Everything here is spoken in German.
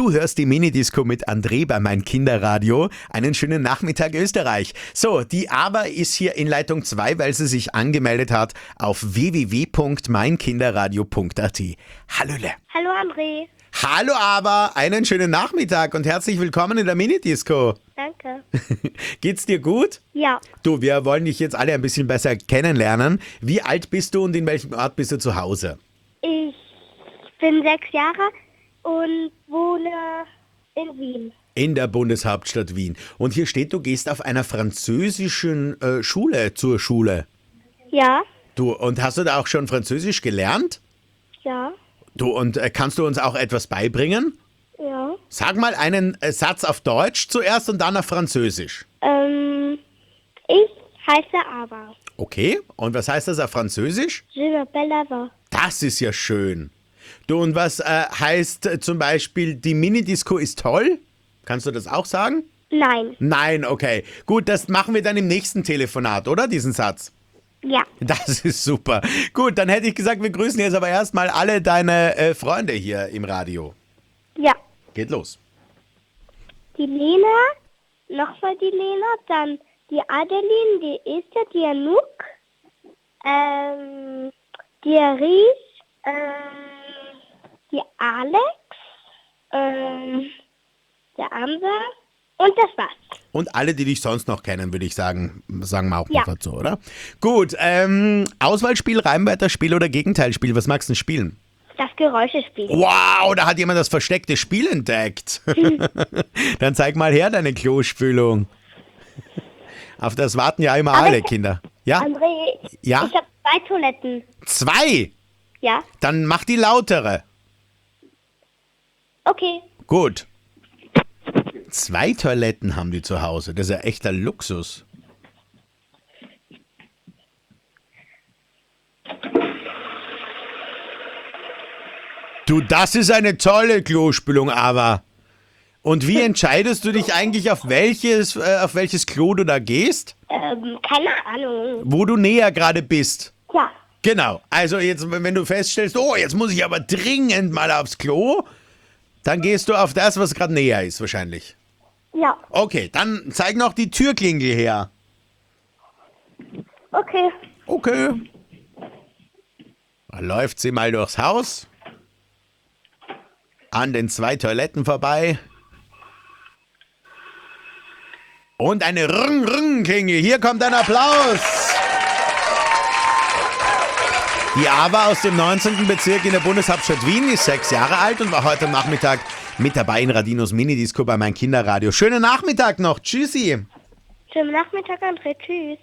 Du hörst die Minidisco mit André bei mein Kinderradio. Einen schönen Nachmittag Österreich. So, die Aber ist hier in Leitung 2, weil sie sich angemeldet hat auf www.meinkinderradio.at. Hallöle. Hallo André. Hallo Aber, einen schönen Nachmittag und herzlich willkommen in der Minidisco. Danke. Geht's dir gut? Ja, Du, wir wollen dich jetzt alle ein bisschen besser kennenlernen. Wie alt bist du und in welchem Ort bist du zu Hause? ich bin 6 Jahre und wohne in Wien. In der Bundeshauptstadt Wien. Und hier steht, du gehst auf einer französischen Schule zur Schule. Ja, Du, und hast du da auch schon Französisch gelernt? ja, Du, und kannst du uns auch etwas beibringen? ja. Sag mal einen Satz auf Deutsch zuerst und dann auf Französisch. Ich heiße Aber. Okay, und was heißt das auf Französisch? Je m'appelle Ava. Das ist ja schön. Du, und was heißt zum Beispiel, die Minidisco ist toll? Kannst du das auch sagen? Nein. Nein, okay. Gut, das machen wir dann im nächsten Telefonat, oder? Diesen Satz. Ja. Das ist super. Gut, dann hätte ich gesagt, wir grüßen jetzt aber erstmal alle deine Freunde hier im Radio. Ja. Geht los. Die Lena, nochmal die Lena, dann die Adeline, die Esther, die Anouk, die Ries, die Alex, der Amber und das war's. Und alle, die dich sonst noch kennen, würde ich sagen, sagen wir auch Ja. noch dazu, oder? Gut, Auswahlspiel, Reimwörterspiel oder Gegenteilspiel, was magst du denn spielen? Das Geräuschespiel. Wow, da hat jemand das versteckte Spiel entdeckt. Dann zeig mal her deine Klospülung. Auf das warten ja immer Aber alle ich- Kinder. Ja? André, Ja? ich habe 2 Toiletten. 2? Ja? Dann mach die lautere. Okay. Gut. 2 Toiletten haben die zu Hause. Das ist ja echter Luxus. Du, das ist eine tolle Klospülung, aber. Und wie entscheidest du dich eigentlich, auf welches Klo du da gehst? Keine Ahnung. Wo du näher gerade bist? Ja. Genau. Also jetzt, wenn du feststellst, oh, jetzt muss ich aber dringend mal aufs Klo, dann gehst du auf das, was gerade näher ist, wahrscheinlich. Ja. Okay, dann zeig noch die Türklingel her. Okay. Okay. Dann läuft sie mal durchs Haus. An den 2 Toiletten vorbei. Und eine Rung-Rung-Klingel. Hier kommt ein Applaus. Die Ava aus dem 19. Bezirk in der Bundeshauptstadt Wien ist 6 Jahre alt und war heute Nachmittag mit dabei in Radinos Minidisco bei mein Kinderradio. Schönen Nachmittag noch. Tschüssi. Schönen Nachmittag, André. Tschüss.